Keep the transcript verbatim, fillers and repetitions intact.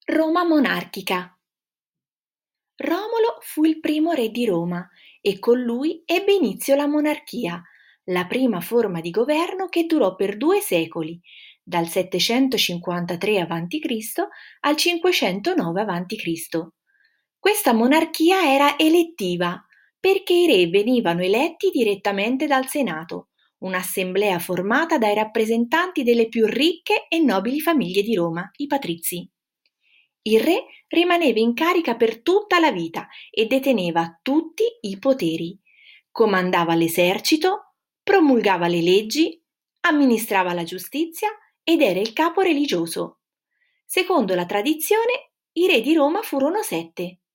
Roma monarchica. Romolo fu il primo re di Roma e con lui ebbe inizio la monarchia, la prima forma di governo che durò per due secoli, dal settecentocinquantatré avanti Cristo al cinquecentonove avanti Cristo. Questa monarchia era elettiva perché i re venivano eletti direttamente dal Senato, un'assemblea formata dai rappresentanti delle più ricche e nobili famiglie di Roma, i patrizi. Il re rimaneva in carica per tutta la vita e deteneva tutti i poteri. Comandava l'esercito, promulgava le leggi, amministrava la giustizia ed era il capo religioso. Secondo la tradizione, i re di Roma furono sette.